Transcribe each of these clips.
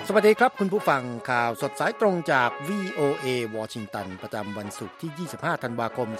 สวัสดีครับคุณผู้ฟังข่าวสดสายตรงจาก VOA วอชิงตันประจำวันศุกร์ที่ 25 ธันวาคม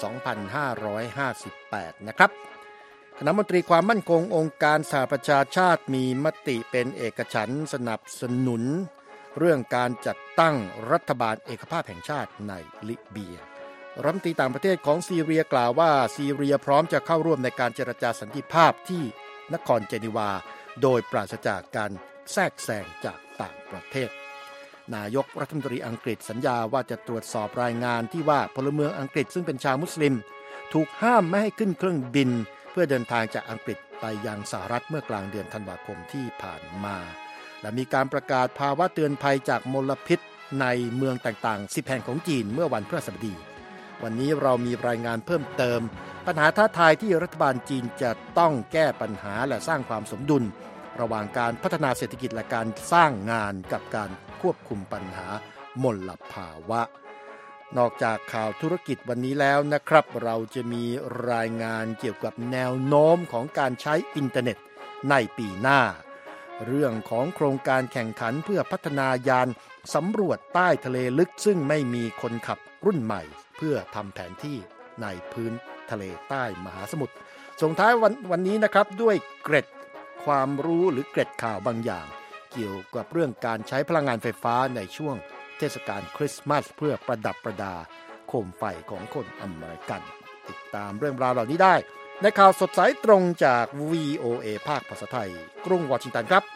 2558 นะครับคณะมนตรีความมั่นคงองค์การสหประชาชาติมีมติเป็นเอกฉันท์สนับสนุนเรื่องการจัดตั้งรัฐบาลเอกภาพแห่งชาติในลิเบียรัฐมนตรีต่างประเทศของซีเรียกล่าวว่าซีเรียพร้อมจะเข้าร่วมในการเจรจาสันติภาพที่นครเจนีวาโดยปราศจากการแทรกแซงจากต่างประเทศนายกรัฐมนตรีอังกฤษสัญญาว่าจะตรวจสอบรายงานที่ว่าพลเมืองอังกฤษซึ่งเป็นชาวมุสลิมถูกห้ามไม่ให้ขึ้นเครื่องบินเพื่อเดินทางจากอังกฤษไปยังสหรัฐเมื่อกลางเดือนธันวาคมที่ผ่านมาและมีการประกาศภาวะเตือนภัยจากมลพิษในเมืองต่างๆ10แห่งของจีนเมื่อวันพฤหัสบดีวันนี้เรามีรายงานเพิ่มเติมปัญหาท้าทายที่รัฐบาลจีนจะต้องแก้ปัญหาและสร้างความสมดุลระหว่างการพัฒนาเศรษฐกิจและการสร้างงานกับการควบคุมปัญหามลภาวะนอกจากข่าวธุรกิจวันนี้แล้วนะครับเราจะมีรายงานเกี่ยวกับแนวโน้มของการใช้อินเทอร์เน็ตในปีหน้าเรื่องของโครงการแข่งขันเพื่อพัฒนายานสำรวจใต้ทะเลลึกซึ่งไม่มีคนขับรุ่นใหม่เพื่อทำแผนที่ในพื้นทะเลใต้มหาสมุทรส่งท้ายวันนี้นะครับด้วยเกร็ดความรู้หรือเกร็ดข่าวบางอย่างเกี่ยวกับเรื่องการใช้พลังงานไฟฟ้าในช่วงเทศกาลคริสต์มาสเพื่อประดับประดาโคมไฟของคนอเมริกันติดตามเรื่องราวเหล่านี้ได้ในข่าวสดสายตรงจาก VOA ภาคภาษาไทยกรุงวอชิงตันครับ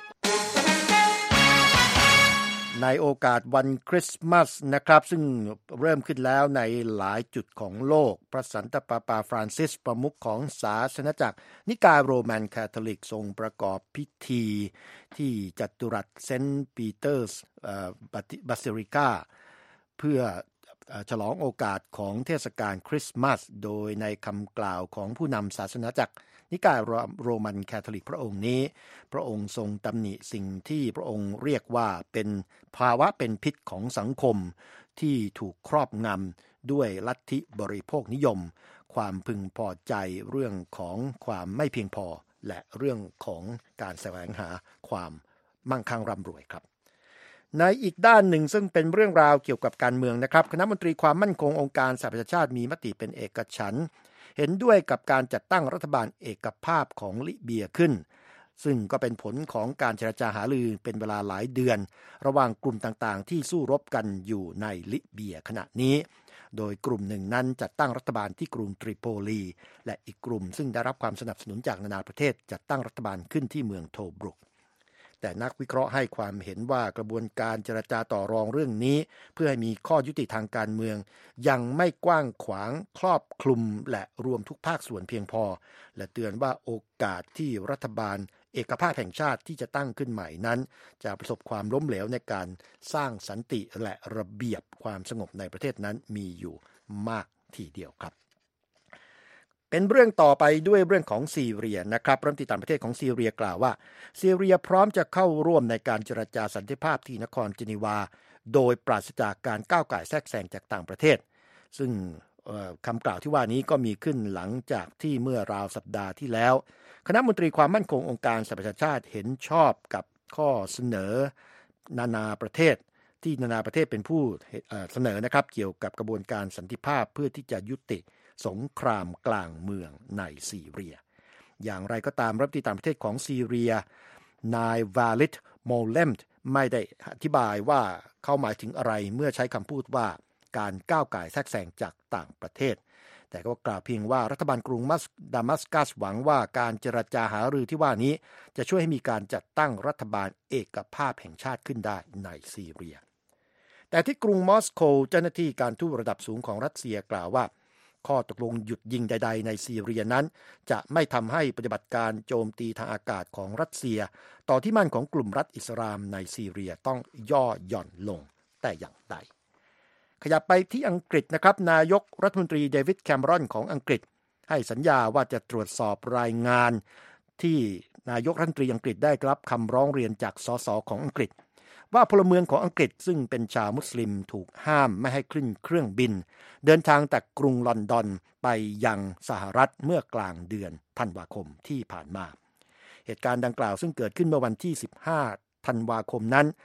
ในโอกาสวันคริสต์มาสนะครับซึ่งเริ่มขึ้นแล้วในหลายจุดของโลกพระสันตะปาปาฟรานซิสประมุขของศาสนจักรนิกายโรมันคาทอลิกทรงประกอบพิธีที่จัตุรัสเซนต์ปีเตอร์สบาซิลิกาเพื่อฉลองโอกาสของเทศกาลคริสต์มาสโดยในคำกล่าวของผู้นำศาสนจักรนิกายโรมันคาทอลิกพระองค์นี้พระองค์ทรงตำหนิสิ่งที่พระองค์เรียกว่าเป็นภาวะเป็นพิษของสังคมที่ถูกครอบงำด้วยลัทธิบริโภคนิยมความพึงพอใจเรื่องของความไม่เพียงพอและเรื่องของการแสวงหาความมั่งคั่งร่ำรวยครับในอีกด้านหนึ่งซึ่งเป็นเรื่องราวเกี่ยวกับการเมืองนะครับคณะมนตรีความมั่นคงองค์การสหประชาชาติมีมติเป็นเอกฉันท์เห็นด้วยกับการจัดตั้งรัฐบาลเอกภาพของลิเบียขึ้นซึ่งก็เป็นผลของการเจรจาหารือเป็นเวลาหลายเดือนระหว่างกลุ่มต่างๆที่สู้รบกันอยู่ในลิเบียขณะนี้โดยกลุ่มหนึ่งนั้นจัดตั้งรัฐบาลที่กรุงทริโปลีและอีกกลุ่มซึ่งได้รับความสนับสนุนจากนานาประเทศจัดตั้งรัฐบาลขึ้นที่เมืองโทบรุกแต่นักวิเคราะห์ให้ความเห็นว่ากระบวนการเจรจาต่อรองเรื่องนี้เพื่อให้มีข้อยุติทางการเมืองยังไม่กว้างขวางครอบคลุมและรวมทุกภาคส่วนเพียงพอและเตือนว่าโอกาสที่รัฐบาลเอกภาพแห่งชาติที่จะตั้งขึ้นใหม่นั้นจะประสบความล้มเหลวในการสร้างสันติและระเบียบความสงบในประเทศนั้นมีอยู่มากทีเดียวครับเป็นเรื่องต่อไปด้วยเรื่องของซีเรียนะครับรัฐมนตรีต่างประเทศของซีเรียกล่าวว่าซีเรียพร้อมจะเข้าร่วมในการเจรจาสันติภาพที่นครเจนีวาโดยปราศจากการก้าวก่ายแทรกแซงจากต่างประเทศซึ่งคำกล่าวที่ว่านี้ก็มีขึ้นหลังจากที่เมื่อราวสัปดาห์ที่แล้วคณะมนตรีความมั่นคงองค์การสหประชาชาติเห็นชอบกับข้อเสนอนานาประเทศที่นานาประเทศเป็นผู้เสนอนะครับเกี่ยวกับกระบวนการสันติภาพเพื่อที่จะยุติสงครามกลางเมืองในซีเรียอย่างไรก็ตามรัฐมนตรีต่างประเทศของซีเรียนายวาลิดโมเลมไม่ได้อธิบายว่าเขาหมายถึงอะไรเมื่อใช้คำพูดว่าการก้าวก่ายแทรกแซงจากต่างประเทศแต่ก็กล่าวเพียงว่ารัฐบาลกรุงดามัสกัสหวังว่าการเจรจาหารือที่ว่านี้จะช่วยให้มีการจัดตั้งรัฐบาลเอกภาพแห่งชาติขึ้นได้ในซีเรียแต่ที่กรุงมอสโกเจ้าหน้าที่การทูตระดับสูงของรัสเซียกล่าวว่าข้อตกลงหยุดยิงใดๆในซีเรียนั้นจะไม่ทำให้ปฏิบัติการโจมตีทางอากาศของรัสเซียต่อที่มั่นของกลุ่มรัฐอิสลามในซีเรียต้องย่อหย่อนลงแต่อย่างใดขยับไปที่อังกฤษนะครับนายกรัฐมนตรีเดวิดแคมรอนของอังกฤษให้สัญญาว่าจะตรวจสอบรายงานที่นายกรัฐมนตรีอังกฤษได้รับคำร้องเรียนจากสสของอังกฤษว่าพลเมืองของอังกฤษซึ่งเป็นชาวมุสลิมถูกห้ามไม่ให้ขึ้นเครื่องบินเดินทางจากกรุงลอนดอนไปยังสหรัฐเมื่อกลางเดือนธันวาคมที่ผ่านมาเหตุการณ์ดังกล่าวซึ่งเกิดขึ้นเมื่อวันที่15ธันวาคมนั้น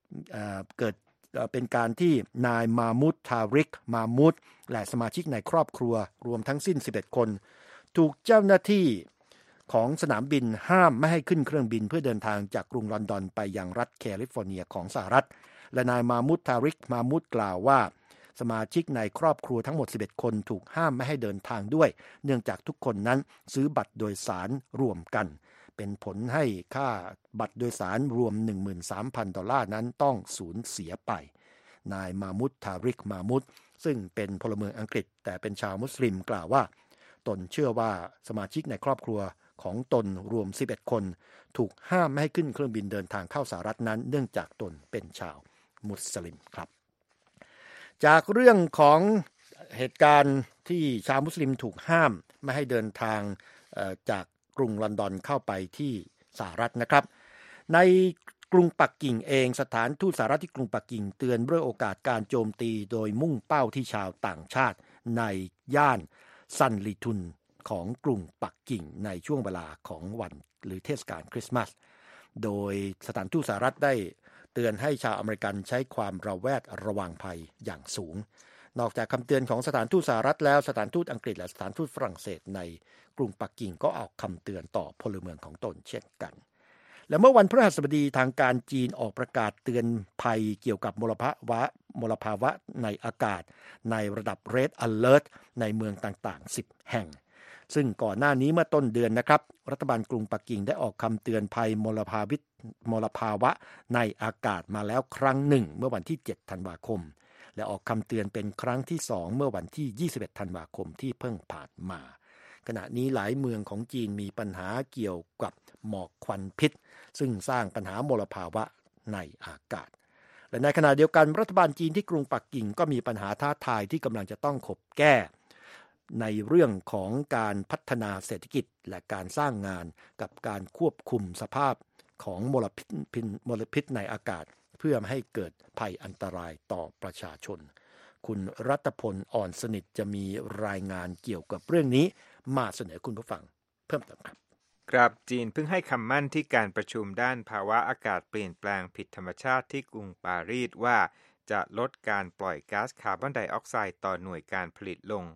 เกิดเป็นการที่นายมามุดทาริกมามุดและสมาชิกในครอบครัวรวมทั้งสิ้น11คนถูกเจ้าหน้าที่ของสนามบินห้ามไม่ให้ขึ้นเครื่องบินเพื่อเดินทางจากกรุงลอนดอนไปยังรัฐแคลิฟอร์เนียของสหรัฐและนายมามุดทาริกมามุดกล่าวว่าสมาชิกในครอบครัวทั้งหมด11คนถูกห้ามไม่ให้เดินทางด้วยเนื่องจากทุกคนนั้นซื้อบัตรโดยสารรวมกันเป็นผลให้ค่าบัตรโดยสารรวม 13,000 ดอลลาร์นั้นต้องสูญเสียไปนายมามุดทาริกมามุดซึ่งเป็นพลเมืองอังกฤษแต่เป็นชาวมุสลิมกล่าวว่าตนเชื่อว่าสมาชิกในครอบครัวของตนรวม11คนถูกห้ามไม่ให้ขึ้นเครื่องบินเดินทางเข้าสหรัฐนั้นเนื่องจากตนเป็นชาวมุสลิมครับจากเรื่องของเหตุการณ์ที่ชาวมุสลิมถูกห้ามไม่ให้เดินทางจากกรุงลอนดอนเข้าไปที่สหรัฐนะครับในกรุงปักกิ่งเองสถานทูตสหรัฐที่กรุงปักกิ่งเตือนเรื่องโอกาสการโจมตีโดยมุ่งเป้าที่ชาวต่างชาติในย่านซันลีทุนของกรุงปักกิ่งในช่วงเวลาของวันหรือเทศกาลคริสต์มาสโดยสถานทูตสหรัฐได้เตือนให้ชาวอเมริกันใช้ความระแวดระวังภัยอย่างสูงนอกจากคำเตือนของสถานทูตสหรัฐแล้วสถานทูตอังกฤษและสถานทูตฝรั่งเศสในกรุงปักกิ่งก็ออกคำเตือนต่อพลเมืองของตนเช่นกันและเมื่อวันพฤหัสบดีทางการจีนออกประกาศเตือนภัยเกี่ยวกับมลภาวะในอากาศในระดับ Red Alert ในเมืองต่างๆ10แห่งซึ่งก่อนหน้านี้เมื่อต้นเดือนนะครับรัฐบาลกรุงปักกิ่งได้ออกคำเตือนภัยมลภาวะในอากาศมาแล้วครั้งหนึ่งเมื่อวันที่7ธันวาคมและออกคำเตือนเป็นครั้งที่2เมื่อวันที่21ธันวาคมที่เพิ่งผ่านมาขณะนี้หลายเมืองของจีนมีปัญหาเกี่ยวกับหมอกควันพิษซึ่งสร้างปัญหามลภาวะในอากาศและในขณะเดียวกันรัฐบาลจีนที่กรุงปักกิ่งก็มีปัญหาท้าทายที่กำลังจะต้องขบแก้ในเรื่องของการพัฒนาเศรษฐกิจและการสร้างงานกับการควบคุมสภาพของมลพิษในอากาศเพื่อไม่ให้เกิดภัยอันตรายต่อประชาชนคุณรัตพลอ่อนสนิทจะมีรายงานเกี่ยวกับเรื่องนี้มาเสนอคุณผู้ฟังเพิ่มเติมครับครับจีนเพิ่งให้คำมั่นที่การประชุมด้านภาวะอากาศเปลี่ยนแปลงผิดธรรมชาติที่กรุงปารีสว่าจะลดการปล่อยก๊าซคาร์บอนไดออกไซด์ต่อหน่วยการผลิตลง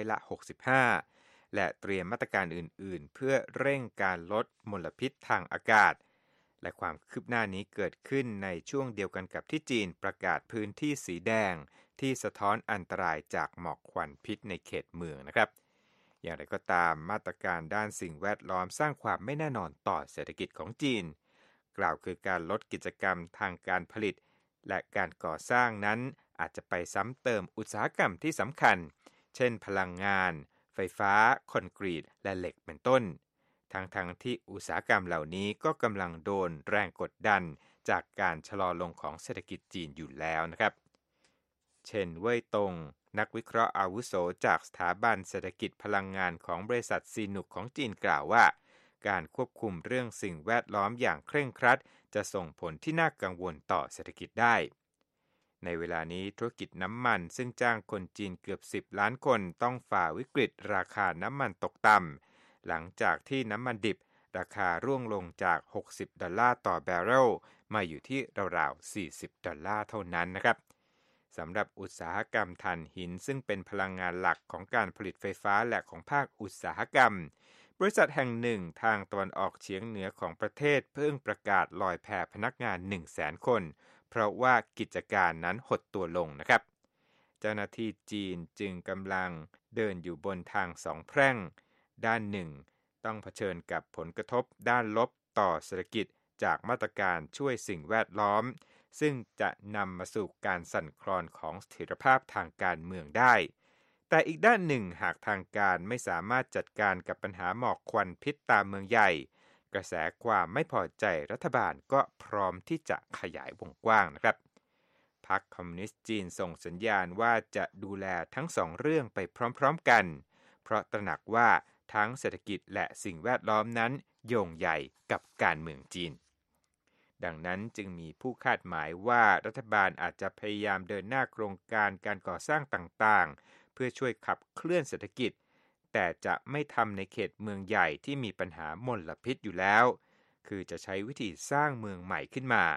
65%และเตรียมมาตรการอื่นๆเพื่อเร่งการลดมลพิษทางอากาศและความคืบหน้านี้เกิดขึ้นในช่วงเดียวกันกับที่จีนประกาศพื้นที่สีแดงที่สะท้อนอันตรายจากหมอกควันพิษในเขตเมืองนะครับอย่างไรก็ตามมาตรการด้านสิ่งแวดล้อมสร้างความไม่แน่นอนต่อเศรษฐกิจของจีนกล่าวคือการลดกิจกรรมทางการผลิตและการก่อสร้างนั้นอาจจะไปซ้ำเติมอุตสาหกรรมที่สำคัญเช่นพลังงานไฟฟ้าคอนกรีตและเหล็กเป็นต้นทั้งที่อุตสาหกรรมเหล่านี้ก็กำลังโดนแรงกดดันจากการชะลอลงของเศรษฐกิจจีนอยู่แล้วนะครับเช่นเว่ยตงนักวิเคราะห์อาวุโสจากสถาบันเศรษฐกิจพลังงานของบริษัทซีนุกของจีนกล่าวว่าการควบคุมเรื่องสิ่งแวดล้อมอย่างเคร่งครัดจะส่งผลที่น่ากังวลต่อเศรษฐกิจได้ในเวลานี้ธุรกิจน้ำมันซึ่งจ้างคนจีนเกือบ10ล้านคนต้องฝ่าวิกฤตราคาน้ำมันตกต่ำหลังจากที่น้ำมันดิบราคาร่วงลงจาก$60ต่อแบเรลมาอยู่ที่ราวๆ$40เท่านั้นนะครับสำหรับอุตสาหกรรมถ่านหินซึ่งเป็นพลังงานหลักของการผลิตไฟฟ้าและของภาคอุตสาหกรรมบริษัทแห่งหนึ่งทางตะวันออกเฉียงเหนือของประเทศเพิ่งประกาศลอยแพพนักงาน 100,000 คนเพราะว่ากิจการนั้นหดตัวลงนะครับเจ้าหน้าที่จีนจึงกำลังเดินอยู่บนทางสองแพร่งด้านหนึ่งต้องเผชิญกับผลกระทบด้านลบต่อเศรษฐกิจจากมาตรการช่วยสิ่งแวดล้อมซึ่งจะนำมาสู่การสั่นคลอนของเสถียรภาพทางการเมืองได้แต่อีกด้านหนึ่งหากทางการไม่สามารถจัดการกับปัญหาหมอกควันพิษตามเมืองใหญ่กระแสความไม่พอใจรัฐบาลก็พร้อมที่จะขยายวงกว้างนะครับพรรคคอมมิวนิสต์จีนส่งสัญญาณว่าจะดูแลทั้งสองเรื่องไปพร้อมๆกันเพราะตระหนักว่าทั้งเศรษฐกิจและสิ่งแวดล้อมนั้นโยงใหญ่กับการเมืองจีนดังนั้นจึงมีผู้คาดหมายว่ารัฐบาลอาจจะพยายามเดินหน้าโครงการการก่อสร้างต่างๆเพื่อช่วยขับเคลื่อนเศรษฐกิจแต่จะไม่ทำในเขตเมืองใหญ่ที่มีปัญหามลพิษอยู่แล้วคือจะใช้วิธีสร้างเมืองใหม่ขึ้นมา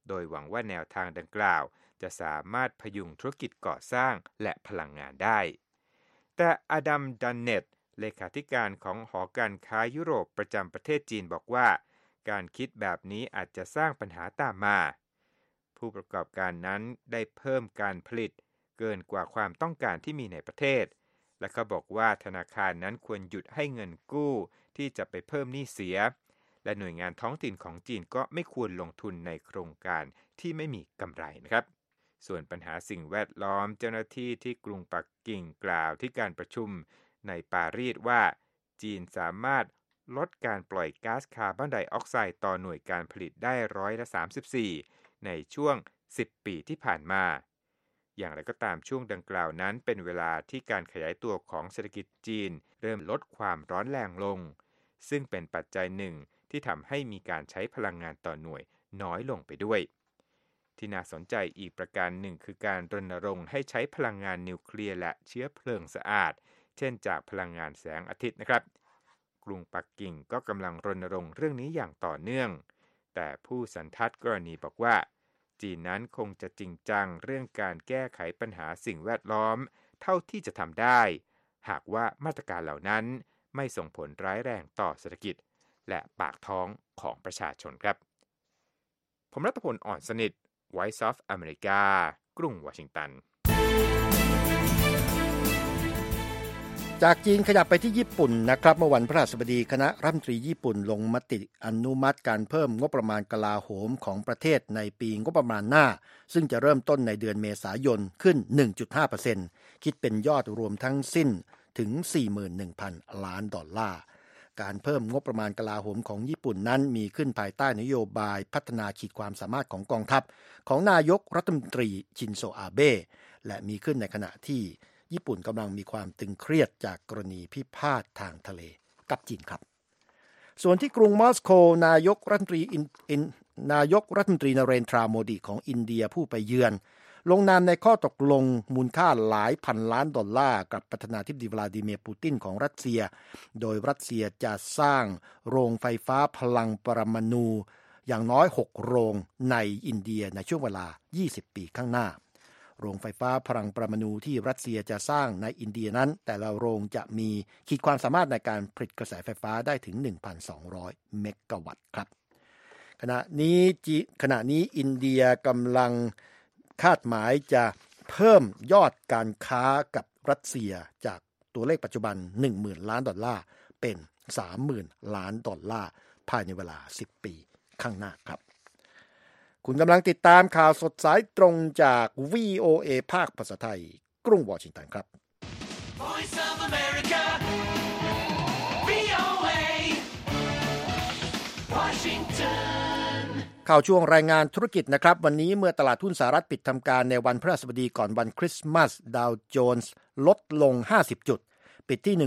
โดยหวังว่าแนวทางดังกล่าวจะสามารถพยุงธุรกิจก่อสร้างและพลังงานได้แต่อดัม ดันเน็ตเลขาธิการของหอการค้ายุโรปประจำประเทศจีนบอกว่าการคิดแบบนี้อาจจะสร้างปัญหาตามมาผู้ประกอบการนั้นได้เพิ่มการผลิตเกินกว่าความต้องการที่มีในประเทศและเขาบอกว่าธนาคารนั้นควรหยุดให้เงินกู้ที่จะไปเพิ่มหนี้เสียและหน่วยงานท้องถิ่นของจีนก็ไม่ควรลงทุนในโครงการที่ไม่มีกำไรนะครับส่วนปัญหาสิ่งแวดล้อมเจ้าหน้าที่ที่กรุงปักกิ่งกล่าวที่การประชุมในปารีสว่าจีนสามารถลดการปล่อยก๊าซคาร์บอนไดออกไซด์ต่อหน่วยการผลิตได้34%ในช่วง10 ปีที่ผ่านมาอย่างไรก็ตามช่วงดังกล่าวนั้นเป็นเวลาที่การขยายตัวของเศรษฐกิจจีนเริ่มลดความร้อนแรงลงซึ่งเป็นปัจจัยหนึ่งที่ทำให้มีการใช้พลังงานต่อหน่วยน้อยลงไปด้วยที่น่าสนใจอีกประการหนึ่งคือการรณรงค์ให้ใช้พลังงานนิวเคลียร์และเชื้อเพลิงสะอาดเช่นจากพลังงานแสงอาทิตย์นะครับกรุงปักกิ่งก็กำลังรณรงค์เรื่องนี้อย่างต่อเนื่องแต่ผู้สันทัดกรณีบอกว่าจีนนั้นคงจะจริงจังเรื่องการแก้ไขปัญหาสิ่งแวดล้อมเท่าที่จะทำได้หากว่ามาตรการเหล่านั้นไม่ส่งผลร้ายแรงต่อเศรษฐกิจและปากท้องของประชาชนครับผมรัตพล อ่อนสนิท Voice of America กรุงวอชิงตันจากจีนขยับไปที่ญี่ปุ่นนะครับเมื่อวันพฤหัสบดีคณะรัฐมนตรีญี่ปุ่นลงมติอนุมัติการเพิ่มงบประมาณกลาโหมของประเทศในปีงบประมาณหน้าซึ่งจะเริ่มต้นในเดือนเมษายนขึ้น 1.5% คิดเป็นยอดรวมทั้งสิ้นถึง 41,000 ล้านดอลลาร์การเพิ่มงบประมาณกลาโหมของญี่ปุ่นนั้นมีขึ้นภายใต้นโยบายพัฒนาขีดความสามารถของกองทัพของนายกรัฐมนตรีชินโซอาเบะและมีขึ้นในขณะที่ญี่ปุ่นกำลังมีความตึงเครียดจากกรณีพิพาททางทะเลกับจีนครับส่วนที่กรุงมอสโกนายกรัฐมนตรีนเรนทราโมดีของอินเดียผู้ไปเยือนลงนามในข้อตกลงมูลค่าหลายพันล้านดอลลาร์กับประธานาธิบดีวลาดิเมียร์ปูตินของรัสเซียโดยรัสเซียจะสร้างโรงไฟฟ้าพลังปรมาณูอย่างน้อย6โรงในอินเดียในช่วงเวลา20 ปีข้างหน้าโรงไฟฟ้าพลังปรมาณูที่รัสเซียจะสร้างในอินเดียนั้นแต่ละโรงจะมีขีดความสามารถในการผลิตกระแสไฟฟ้าได้ถึง 1,200 เมกะวัตต์ครับขณะนี้อินเดียกำลังคาดหมายจะเพิ่มยอดการค้ากับรัสเซียจากตัวเลขปัจจุบัน 10,000 ล้านดอลลาร์เป็น 30,000 ล้านดอลลาร์ภายในเวลา10 ปีข้างหน้าครับคุณกำลังติดตามข่าวสดสายตรงจาก VOA ภาคภาษาไทยกรุงวอชิงตันครับ Voice of America VOA Washington ข่าวช่วงรายงานธุรกิจนะครับวันนี้เมื่อตลาดหุ้นสหรัฐปิดทำการในวันพฤหัสบดีก่อนวันคริสต์มาสดาวโจนส์ลดลง50จุดปิดที่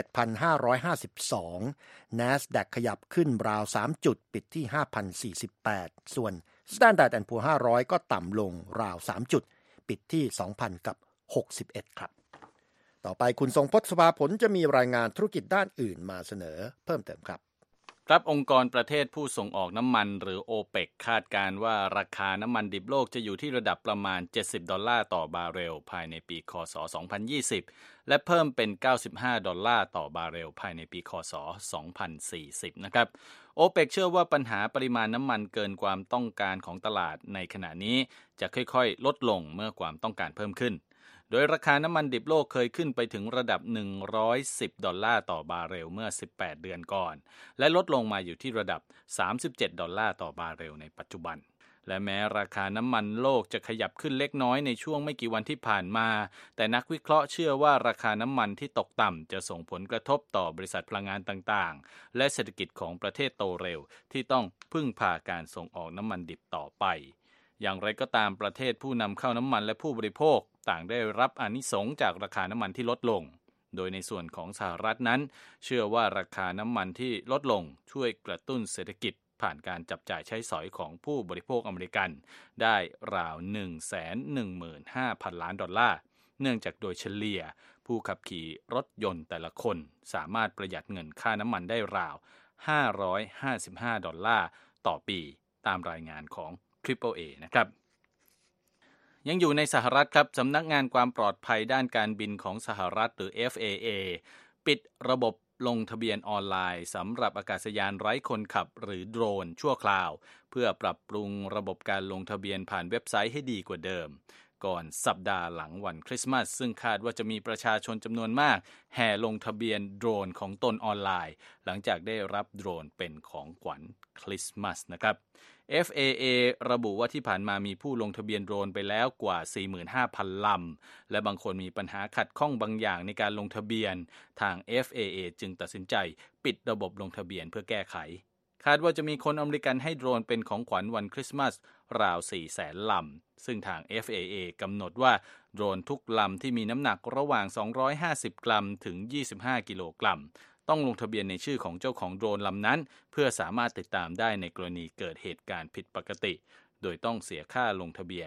17,552 NASDAQ ขยับขึ้นราว3จุดปิดที่ 5,048 ส่วน Standard & Poor's 500 ก็ต่ำลงราว3จุดปิดที่ 2,061 ครับต่อไปคุณทรงพจน์ สภาผลจะมีรายงานธุรกิจด้านอื่นมาเสนอเพิ่มเติมครับครับองค์กรประเทศผู้ส่งออกน้ำมันหรือ OPEC คาดการณ์ว่าราคาน้ำมันดิบโลกจะอยู่ที่ระดับประมาณ$70ต่อบาร์เรลภายในปีค.ศ. 2020และเพิ่มเป็น$95ต่อบาร์เรลภายในปีค.ศ. 2040นะครับ OPEC เชื่อว่าปัญหาปริมาณน้ำมันเกินความต้องการของตลาดในขณะนี้จะค่อยๆลดลงเมื่อความต้องการเพิ่มขึ้นโดยราคาน้ำมันดิบโลกเคยขึ้นไปถึงระดับ$110ต่อบาร์เรลเมื่อ18เดือนก่อนและลดลงมาอยู่ที่ระดับ$37ต่อบาร์เรลในปัจจุบันและแม้ราคาน้ำมันโลกจะขยับขึ้นเล็กน้อยในช่วงไม่กี่วันที่ผ่านมาแต่นักวิเคราะห์เชื่อว่าราคาน้ำมันที่ตกต่ำจะส่งผลกระทบต่อบริษัทพลังงานต่างๆและเศรษฐกิจของประเทศโตเร็วที่ต้องพึ่งพาการส่งออกน้ำมันดิบต่อไปอย่างไรก็ตามประเทศผู้นำเข้าน้ำมันและผู้บริโภคต่างได้รับอานิสงส์จากราคาน้ำมันที่ลดลงโดยในส่วนของสหรัฐนั้นเชื่อว่าราคาน้ำมันที่ลดลงช่วยกระตุ้นเศรษฐกิจผ่านการจับจ่ายใช้สอยของผู้บริโภคอเมริกันได้ราว 115,000 ล้านดอลลาร์เนื่องจากโดยเฉลี่ยผู้ขับขี่รถยนต์แต่ละคนสามารถประหยัดเงินค่าน้ำมันได้ราว$555ต่อปีตามรายงานของ AAA นะครับยังอยู่ในสหรัฐครับสำนักงานความปลอดภัยด้านการบินของสหรัฐหรือ FAA ปิดระบบลงทะเบียนออนไลน์สำหรับอากาศยานไร้คนขับหรือโดรนชั่วคราวเพื่อปรับปรุงระบบการลงทะเบียนผ่านเว็บไซต์ให้ดีกว่าเดิมก่อนสัปดาห์หลังวันคริสต์มาสซึ่งคาดว่าจะมีประชาชนจำนวนมากแห่ลงทะเบียนโดรนของตนออนไลน์หลังจากได้รับโดรนเป็นของขวัญคริสต์มาสนะครับ FAA ระบุว่าที่ผ่านมามีผู้ลงทะเบียนโดรนไปแล้วกว่า 45,000 ลำและบางคนมีปัญหาขัดข้องบางอย่างในการลงทะเบียนทาง FAA จึงตัดสินใจปิดระบบลงทะเบียนเพื่อแก้ไขคาดว่าจะมีคนอเมริกันให้โดรนเป็นของขวัญวันคริสต์มาสราว 400,000 ลำซึ่งทาง FAA กำหนดว่าโดรนทุกลำที่มีน้ำหนักระหว่าง250 กรัมถึง25 กิโลกรัมต้องลงทะเบียนในชื่อของเจ้าของโดรนลำนั้นเพื่อสามารถติดตามได้ในกรณีเกิดเหตุการณ์ผิดปกติโดยต้องเสียค่าลงทะเบียน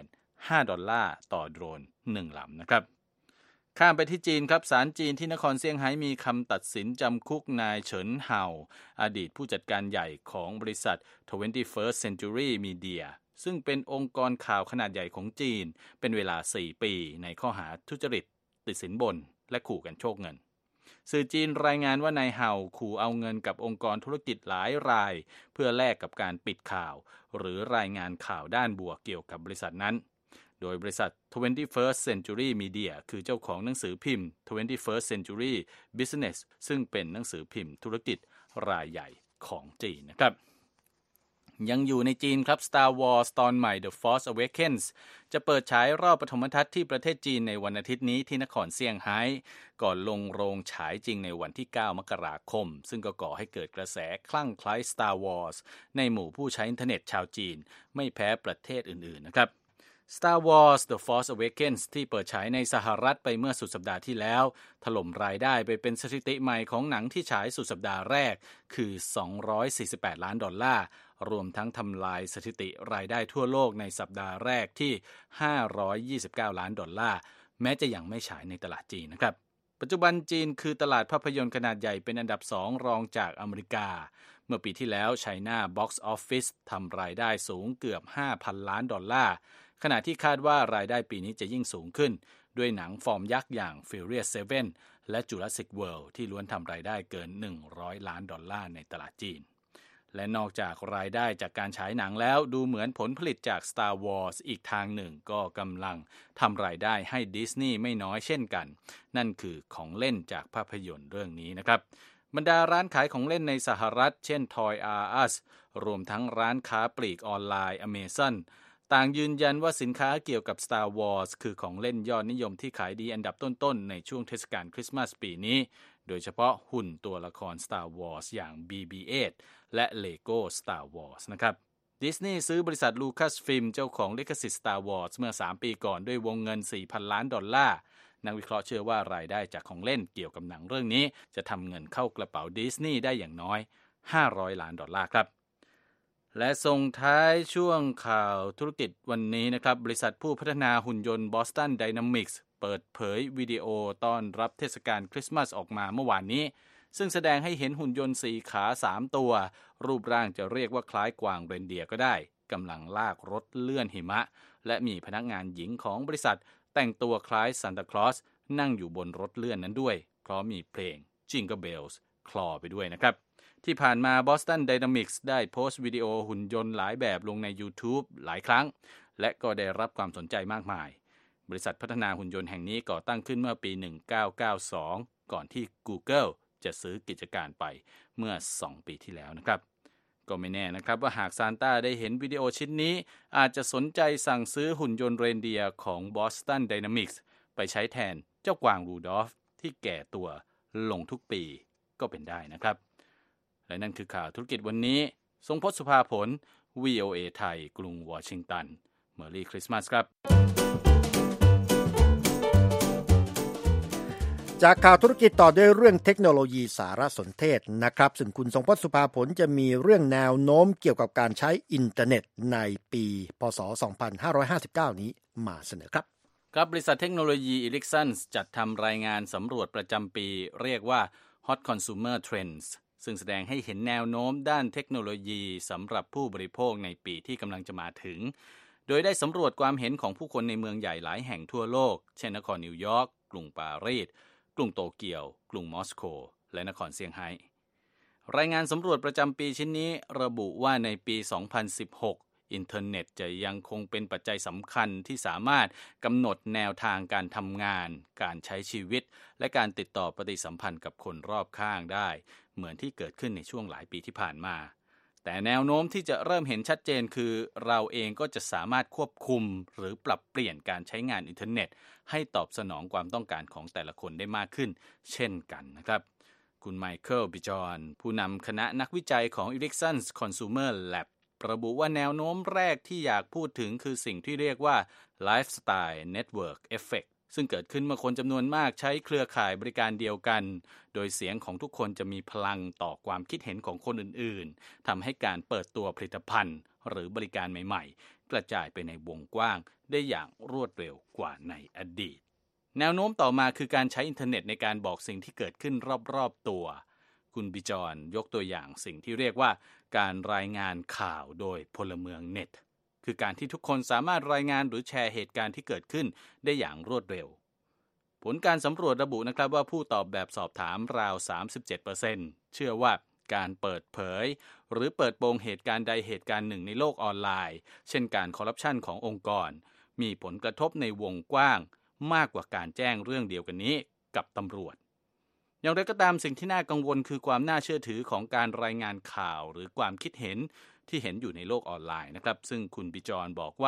$5ต่อโดรน1ลำนะครับข้ามไปที่จีนครับศาลจีนที่นครเซี่ยงไฮ้มีคำตัดสินจำคุกนายเฉินเห่าอดีตผู้จัดการใหญ่ของบริษัท 21st Century Media ซึ่งเป็นองค์กรข่าวขนาดใหญ่ของจีนเป็นเวลา4ปีในข้อหาทุจริตติดสินบนและขู่กันโชคเงินสื่อจีนรายงานว่านายเห่าขู่เอาเงินกับองค์กรธุรกิจหลายรายเพื่อแลกกับการปิดข่าวหรือรายงานข่าวด้านบวกเกี่ยวกับบริษัทนั้นโดยบริษัท 21st Century Media คือเจ้าของหนังสือพิมพ์ 21st Century Business ซึ่งเป็นหนังสือพิมพ์ธุรกิจรายใหญ่ของจีนนะครับยังอยู่ในจีนครับ Star Wars ตอนใหม่ The Force Awakens จะเปิดฉายรอบปฐมทัศน์ที่ประเทศจีนในวันอาทิตย์นี้ที่นครเซี่ยงไฮ้ก่อนลงโรงฉายจริงในวันที่ 9 มกราคมซึ่งก็ก่อให้เกิดกระแสคลั่งไคล้ Star Wars ในหมู่ผู้ใช้อินเทอร์เน็ตชาวจีนไม่แพ้ประเทศอื่นๆนะครับStar Wars The Force Awakens ที่เปิดฉายในสหรัฐไปเมื่อสุดสัปดาห์ที่แล้วถล่มรายได้ไปเป็นสถิติใหม่ของหนังที่ฉายสุดสัปดาห์แรกคือ$248 ล้านรวมทั้งทำลายสถิติรายได้ทั่วโลกในสัปดาห์แรกที่$529 ล้านแม้จะยังไม่ฉายในตลาดจีนนะครับปัจจุบันจีนคือตลาดภาพยนตร์ขนาดใหญ่เป็นอันดับ2รองจากอเมริกาเมื่อปีที่แล้ว China Box Office ทำรายได้สูงเกือบ$5,000 ล้านขณะที่คาดว่ารายได้ปีนี้จะยิ่งสูงขึ้นด้วยหนังฟอร์มยักษ์อย่าง Furious 7 และ Jurassic World ที่ล้วนทำรายได้เกิน$100 ล้านในตลาดจีนและนอกจากรายได้จากการฉายหนังแล้วดูเหมือนผลผลิตจาก Star Wars อีกทางหนึ่งก็กำลังทำรายได้ให้ดิสนีย์ไม่น้อยเช่นกันนั่นคือของเล่นจากภาพยนตร์เรื่องนี้นะครับบรรดาร้านขายของเล่นในสหรัฐเช่น Toys R Us รวมทั้งร้านค้าปลีกออนไลน์ Amazonต่างยืนยันว่าสินค้าเกี่ยวกับ Star Wars คือของเล่นยอดนิยมที่ขายดีอันดับต้นๆในช่วงเทศกาลคริสต์มาสปีนี้โดยเฉพาะหุ่นตัวละคร Star Wars อย่าง BB-8 และ Lego Star Wars นะครับดิสนีย์ซื้อบริษัท Lucasfilm เจ้าของลิขสิทธิ์ Star Wars เมื่อ3ปีก่อนด้วยวงเงิน$4,000 ล้านนักวิเคราะห์เชื่อว่ารายได้จากของเล่นเกี่ยวกับหนังเรื่องนี้จะทำเงินเข้ากระเป๋าดิสนีย์ได้อย่างน้อย$500 ล้านครับและส่งท้ายช่วงข่าวธุรกิจวันนี้นะครับบริษัทผู้พัฒนาหุ่นยนต์ Boston Dynamics เปิดเผยวิดีโอต้อนรับเทศกาลคริสต์มาสออกมาเมื่อวานนี้ซึ่งแสดงให้เห็นหุ่นยนต์4ขา3ตัวรูปร่างจะเรียกว่าคล้ายกวางเรนเดียร์ก็ได้กำลังลากรถเลื่อนหิมะและมีพนักงานหญิงของบริษัทแต่งตัวคล้ายซานตาคลอสนั่งอยู่บนรถเลื่อนนั้นด้วยพร้อมมีเพลง Jingle Bells คลอไปด้วยนะครับที่ผ่านมา Boston Dynamics ได้โพสต์วิดีโอหุ่นยนต์หลายแบบลงใน YouTube หลายครั้งและก็ได้รับความสนใจมากมายบริษัทพัฒนาหุ่นยนต์แห่งนี้ก่อตั้งขึ้นเมื่อปี 1992 ก่อนที่ Google จะซื้อกิจการไปเมื่อ2 ปีที่แล้วนะครับก็ไม่แน่นะครับว่าหากซานต้าได้เห็นวิดีโอชิ้นนี้อาจจะสนใจสั่งซื้อหุ่นยนต์เรนเดียร์ของ Boston Dynamics ไปใช้แทนเจ้ากวางรูดอล์ฟที่แก่ตัวลงทุกปีก็เป็นได้นะครับและนั่นคือข่าวธุรกิจวันนี้ทรงพจน์สุภาผล VOA ไทยกรุงวอชิงตันเมอร์รี่คริสต์มาสครับจากข่าวธุรกิจต่อด้วยเรื่องเทคโนโลยีสารสนเทศนะครับซึ่งคุณทรงพจน์สุภาผลจะมีเรื่องแนวโน้มเกี่ยวกับการใช้อินเทอร์เน็ตในปีพ.ศ. 2559 นี้มาเสนอครับครับบริษัทเทคโนโลยี Ericsson จัดทำรายงานสำรวจประจำปีเรียกว่า Hot Consumer Trends ซึ่งแสดงให้เห็นแนวโน้มด้านเทคโนโลยีสำหรับผู้บริโภคในปีที่กำลังจะมาถึงโดยได้สำรวจความเห็นของผู้คนในเมืองใหญ่หลายแห่งทั่วโลกเช่นนครนิวยอร์กกรุงปารีสกรุงโตเกียวกรุงมอสโกและนครเซี่ยงไฮ้รายงานสำรวจประจำปีชิ้นนี้ระบุว่าในปี 2016 อินเทอร์เน็ตจะยังคงเป็นปัจจัยสำคัญที่สามารถกำหนดแนวทางการทำงานการใช้ชีวิตและการติดต่อปฏิสัมพันธ์กับคนรอบข้างได้เหมือนที่เกิดขึ้นในช่วงหลายปีที่ผ่านมาแต่แนวโน้มที่จะเริ่มเห็นชัดเจนคือเราเองก็จะสามารถควบคุมหรือปรับเปลี่ยนการใช้งานอินเทอร์เน็ตให้ตอบสนองความต้องการของแต่ละคนได้มากขึ้นเช่นกันนะครับคุณไมเคิลบิจอนผู้นำคณะนักวิจัยของ Ericsson Consumer Lab ระบุว่าแนวโน้มแรกที่อยากพูดถึงคือสิ่งที่เรียกว่า Lifestyle Network Effect ซึ่งเกิดขึ้นเมื่อคนจำนวนมากใช้เครือข่ายบริการเดียวกันโดยเสียงของทุกคนจะมีพลังต่อความคิดเห็นของคนอื่นๆทำให้การเปิดตัวผลิตภัณฑ์หรือบริการใหม่ๆกระจายไปในวงกว้างได้อย่างรวดเร็วกว่าในอดีตแนวโน้มต่อมาคือการใช้อินเทอร์เน็ตในการบอกสิ่งที่เกิดขึ้นรอบๆตัวคุณบิจอนยกตัวอย่างสิ่งที่เรียกว่าการรายงานข่าวโดยพลเมืองเน็ตคือการที่ทุกคนสามารถรายงานหรือแชร์เหตุการณ์ที่เกิดขึ้นได้อย่างรวดเร็วผลการสำรวจระบุนะครับว่าผู้ตอบแบบสอบถามราว 37% เชื่อว่าการเปิดเผยหรือเปิดโปงเหตุการณ์ใดเหตุการณ์หนึ่งในโลกออนไลน์เช่นการคอร์รัปชันขององค์กรมีผลกระทบในวงกว้างมากกว่าการแจ้งเรื่องเดียวกันนี้กับตำรวจอย่างไรก็ตามสิ่งที่น่ากังวลคือความน่าเชื่อถือของการรายงานข่าวหรือความคิดเห็นที่เห็นอยู่ในโลกออนไลน์นะครับซึ่งคุณบิจอนบอกว่า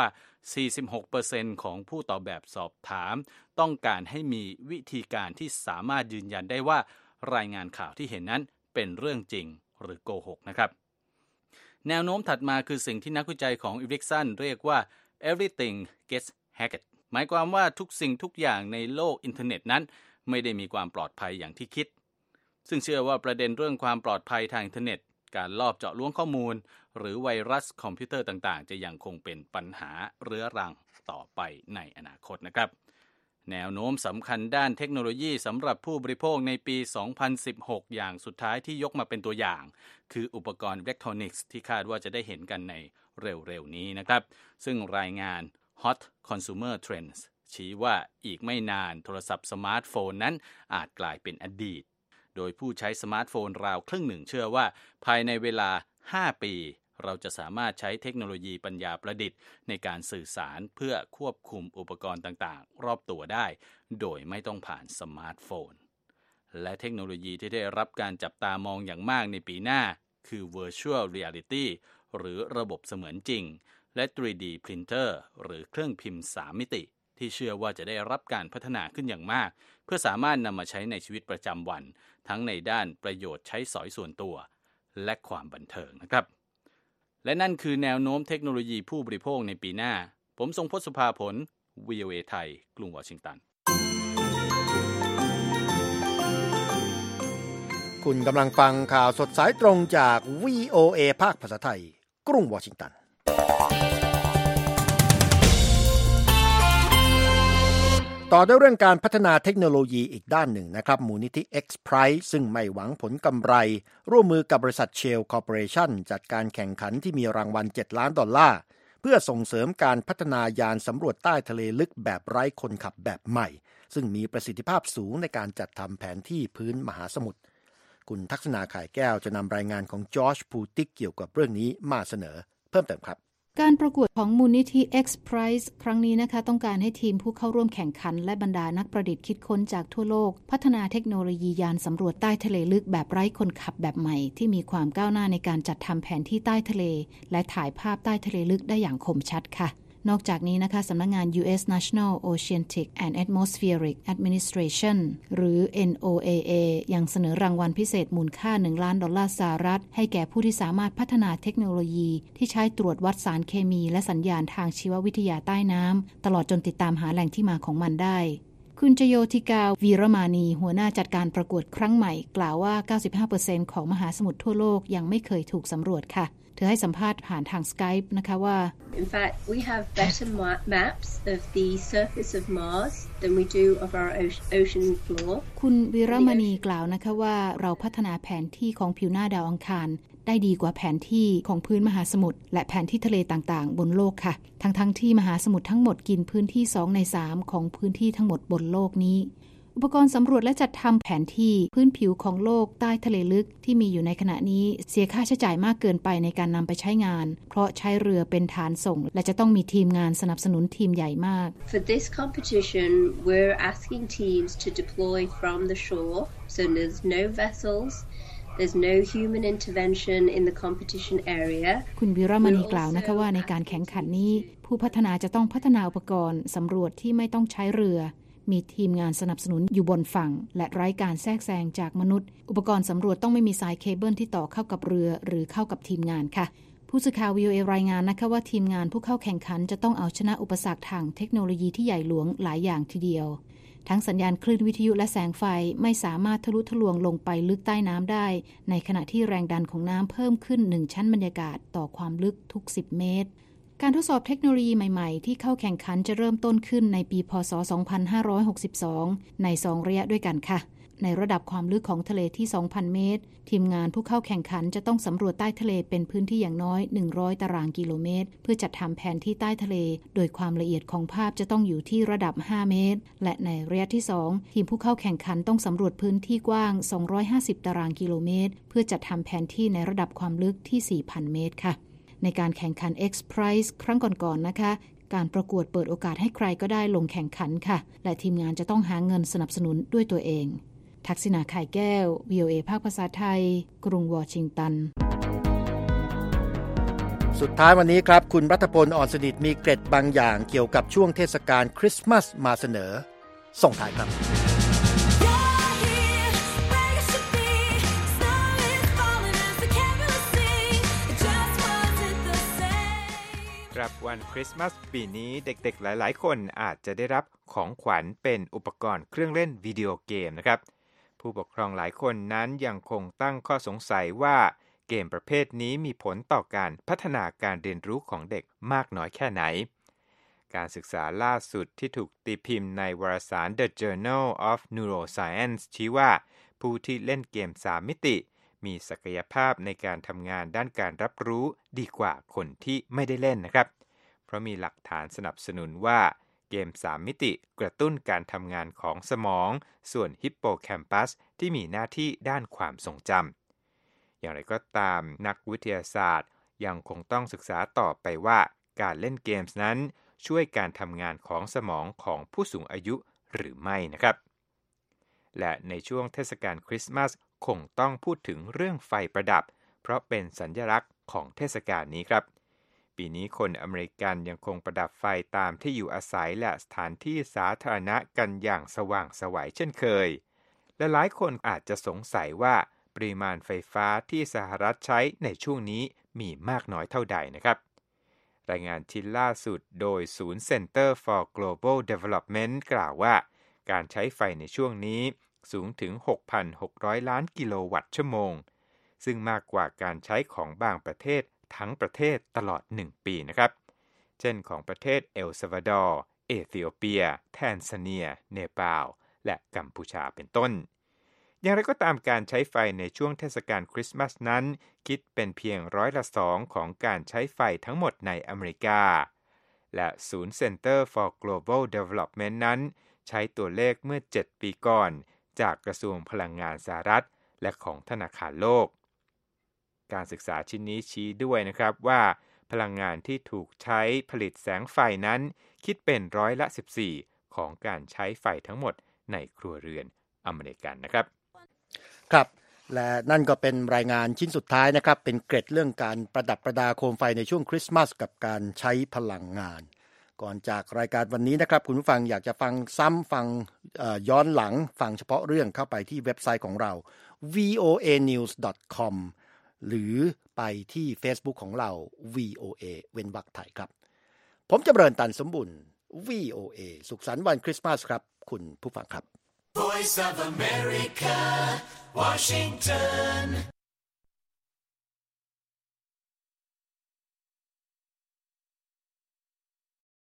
46% ของผู้ตอบแบบสอบถามต้องการให้มีวิธีการที่สามารถยืนยันได้ว่ารายงานข่าวที่เห็นนั้นเป็นเรื่องจริงหรือโกหกนะครับแนวโน้มถัดมาคือสิ่งที่นักวิจัยของ Ericsson เรียกว่า everything gets hacked หมายความว่าทุกสิ่งทุกอย่างในโลกอินเทอร์เน็ตนั้นไม่ได้มีความปลอดภัยอย่างที่คิดซึ่งเชื่อว่าประเด็นเรื่องความปลอดภัยทางอินเทอร์เน็ตการลอบเจาะล้วงข้อมูลหรือไวรัสคอมพิวเตอร์ต่างๆจะยังคงเป็นปัญหาเรื้อรังต่อไปในอนาคตนะครับแนวโน้มสำคัญด้านเทคโนโลยีสำหรับผู้บริโภคในปี 2016 อย่างสุดท้ายที่ยกมาเป็นตัวอย่างคืออุปกรณ์อิเล็กทรอนิกส์ที่คาดว่าจะได้เห็นกันในเร็วๆนี้นะครับซึ่งรายงาน Hot Consumer Trends ชี้ว่าอีกไม่นานโทรศัพท์สมาร์ทโฟนนั้นอาจกลายเป็นอดีตโดยผู้ใช้สมาร์ทโฟนราวครึ่งหนึ่งเชื่อว่าภายในเวลา 5 ปีเราจะสามารถใช้เทคโนโลยีปัญญาประดิษฐ์ในการสื่อสารเพื่อควบคุมอุปกรณ์ต่างๆรอบตัวได้โดยไม่ต้องผ่านสมาร์ทโฟนและเทคโนโลยีที่ได้รับการจับตามองอย่างมากในปีหน้าคือ Virtual Reality หรือระบบเสมือนจริงและ 3D Printer หรือเครื่องพิมพ์ 3 มิติที่เชื่อว่าจะได้รับการพัฒนาขึ้นอย่างมากเพื่อสามารถนำมาใช้ในชีวิตประจำวันทั้งในด้านประโยชน์ใช้สอยส่วนตัวและความบันเทิงนะครับและนั่นคือแนวโน้มเทคโนโลยีผู้บริโภคในปีหน้าผมทรงพจน์ สุภาผล VOA ไทยกรุงวอชิงตันคุณกำลังฟังข่าวสดสายตรงจาก VOA ภาคภาษาไทยกรุงวอชิงตันต่อด้วยเรื่องการพัฒนาเทคโนโลยีอีกด้านหนึ่งนะครับมูลนิธิ X-Prize ซึ่งไม่หวังผลกำไรร่วมมือกับบริษัท Shell Corporation จัดการแข่งขันที่มีรางวัล$7 ล้านเพื่อส่งเสริมการพัฒนายานสำรวจใต้ทะเลลึกแบบไร้คนขับแบบใหม่ซึ่งมีประสิทธิภาพสูงในการจัดทำแผนที่พื้นมหาสมุทรคุณทักษณาข่ายแก้วจะนำรายงานของจอร์จพูติกเกี่ยวกับเรื่องนี้มาเสนอเพิ่มเติมครับการประกวดของมูลนิธิ X-Prize ครั้งนี้นะคะต้องการให้ทีมผู้เข้าร่วมแข่งขันและบรรดานักประดิษฐ์คิดค้นจากทั่วโลกพัฒนาเทคโนโลยียานสำรวจใต้ทะเลลึกแบบไร้คนขับแบบใหม่ที่มีความก้าวหน้าในการจัดทำแผนที่ใต้ทะเลและถ่ายภาพใต้ทะเลลึกได้อย่างคมชัดค่ะนอกจากนี้นะคะสำนักงาน U.S. National Oceanic and Atmospheric Administration หรือ NOAA ยังเสนอรางวัลพิเศษมูลค่า$1 ล้านให้แก่ผู้ที่สามารถพัฒนาเทคโนโลยีที่ใช้ตรวจวัดสารเคมีและสัญญาณทางชีววิทยาใต้น้ำตลอดจนติดตามหาแหล่งที่มาของมันได้คุณจโยธิกาวีรมานีหัวหน้าจัดการประกวดครั้งใหม่กล่าวว่า 95% ของมหาสมุทรทั่วโลกยังไม่เคยถูกสำรวจค่ะเธอให้สัมภาษณ์ผ่านทาง Skype นะคะว่า In fact, we have better maps of the surface of Mars than we do of our ocean floor. คุณวีรมณีกล่าวนะคะว่าเราพัฒนาแผนที่ของผิวหน้าดาวอังคารได้ดีกว่าแผนที่ของพื้นมหาสมุทรและแผนที่ทะเลต่างๆบนโลกค่ะทั้งที่มหาสมุทรทั้งหมดกินพื้นที่2ใน3ของพื้นที่ทั้งหมดบนโลกนี้อุปกรณ์สำรวจและจัดทำแผนที่พื้นผิวของโลกใต้ทะเลลึกที่มีอยู่ในขณะนี้เสียค่าใช้จ่ายมากเกินไปในการนำไปใช้งานเพราะใช้เรือเป็นฐานส่งและจะต้องมีทีมงานสนับสนุนทีมใหญ่มาก For this competition, we're asking teams to deploy from the shore, so there's no vessels.There's no human intervention in the competition area. คุณวิรมณีกล่าวนะคะว่าในการแข่งขันนี้ผู้พัฒนาจะต้องพัฒนาอุปกรณ์สำรวจที่ไม่ต้องใช้เรือมีทีมงานสนับสนุนอยู่บนฝั่งและไร้การแทรกแซงจากมนุษย์อุปกรณ์สำรวจต้องไม่มีสายเคเบิลที่ต่อเข้ากับเรือหรือเข้ากับทีมงานค่ะผู้สื่อข่าว VOA รายงานนะคะว่าทีมงานผู้เข้าแข่งขันจะต้องเอาชนะอุปสรรคทางเทคโนโลยีที่ใหญ่หลวงหลายอย่างทีเดียวทั้งสัญญาณคลื่นวิทยุและแสงไฟไม่สามารถทะลุทะลวงลงไปลึกใต้น้ำได้ในขณะที่แรงดันของน้ำเพิ่มขึ้น1ชั้นบรรยากาศต่อความลึกทุก10เมตรการทดสอบเทคโนโลยีใหม่ๆที่เข้าแข่งขันจะเริ่มต้นขึ้นในปีพ.ศ. 2562ใน2ระยะด้วยกันค่ะในระดับความลึกของทะเลที่ 2,000 เมตรทีมงานผู้เข้าแข่งขันจะต้องสำรวจใต้ทะเลเป็นพื้นที่อย่างน้อย100ตารางกิโลเมตรเพื่อจัดทำแผนที่ใต้ทะเลโดยความละเอียดของภาพจะต้องอยู่ที่ระดับ5เมตรและในระยะที่2ทีมผู้เข้าแข่งขันต้องสำรวจพื้นที่กว้าง250ตารางกิโลเมตรเพื่อจัดทำแผนที่ในระดับความลึกที่ 4,000 เมตรค่ะในการแข่งขัน X Prize ครั้งก่อนๆนะคะการประกวดเปิดโอกาสให้ใครก็ได้ลงแข่งขันค่ะและทีมงานจะต้องหาเงินสนับสนุนด้วยตัวเองทักษิณา ไข่แก้ว VOA ภาคภาษาไทยกรุงวอชิงตันสุดท้ายวันนี้ครับคุณรัฐพล อ่อนสนิทมีเกร็ดบางอย่างเกี่ยวกับช่วงเทศกาลคริสต์มาสมาเสนอส่งท้ายครับครับวันคริสต์มาสปีนี้เด็กๆหลายๆคนอาจจะได้รับของขวัญเป็นอุปกรณ์เครื่องเล่นวิดีโอเกมนะครับผู้ปกครองหลายคนนั้นยังคงตั้งข้อสงสัยว่าเกมประเภทนี้มีผลต่อการพัฒนาการเรียนรู้ของเด็กมากน้อยแค่ไหนการศึกษาล่าสุดที่ถูกตีพิมพ์ในวารสาร The Journal of Neuroscience ชี้ว่าผู้ที่เล่นเกม3มิติมีศักยภาพในการทำงานด้านการรับรู้ดีกว่าคนที่ไม่ได้เล่นนะครับเพราะมีหลักฐานสนับสนุนว่าเกม3มิติกระตุ้นการทำงานของสมองส่วนฮิปโปแคมปัสที่มีหน้าที่ด้านความทรงจำอย่างไรก็ตามนักวิทยาศาสตร์ยังคงต้องศึกษาต่อไปว่าการเล่นเกมส์นั้นช่วยการทำงานของสมองของผู้สูงอายุหรือไม่นะครับและในช่วงเทศกาลคริสต์มาสคงต้องพูดถึงเรื่องไฟประดับเพราะเป็นสัญลักษณ์ของเทศกาลนี้ครับปีนี้คนอเมริกันยังคงประดับไฟตามที่อยู่อาศัยและสถานที่สาธารณะกันอย่างสว่างไสวเช่นเคยและหลายคนอาจจะสงสัยว่าปริมาณไฟฟ้าที่สหรัฐใช้ในช่วงนี้มีมากน้อยเท่าใดนะครับรายงานชิ้นล่าสุดโดยศูนย์ Center for Global Development กล่าวว่าการใช้ไฟในช่วงนี้สูงถึง 6,600 ล้านกิโลวัตต์ชั่วโมงซึ่งมากกว่าการใช้ของบางประเทศทั้งประเทศตลอด1ปีนะครับเช่นของประเทศเอลซัลวาดอร์เอธิโอเปียแทนซาเนียเนปาลและกัมพูชาเป็นต้นอย่างไรก็ตามการใช้ไฟในช่วงเทศกาลคริสต์มาสนั้นคิดเป็นเพียง2%ของการใช้ไฟทั้งหมดในอเมริกาและศูนย์ Center for Global Development นั้นใช้ตัวเลขเมื่อ7ปีก่อนจากกระทรวงพลังงานสหรัฐและของธนาคารโลกการศึกษาชิ้นนี้ชี้ด้วยนะครับว่าพลังงานที่ถูกใช้ผลิตแสงไฟนั้นคิดเป็น14%ของการใช้ไฟทั้งหมดในครัวเรือนอเมริกันนะครับครับและนั่นก็เป็นรายงานชิ้นสุดท้ายนะครับเป็นเกร็ดเรื่องการประดับประดาโคมไฟในช่วงคริสต์มาสกับการใช้พลังงานก่อนจากรายการวันนี้นะครับคุณผู้ฟังอยากจะฟังซ้ำฟังย้อนหลังฟังเฉพาะเรื่องเข้าไปที่เว็บไซต์ของเรา voanews.com หรือไปที่ Facebook ของเรา VOA เว้นวรรคไทยครับผมจำเริญตันสมบุญ VOA สุขสันต์วันคริสต์มาสครับคุณผู้ฟังครับ Voice of America, Washington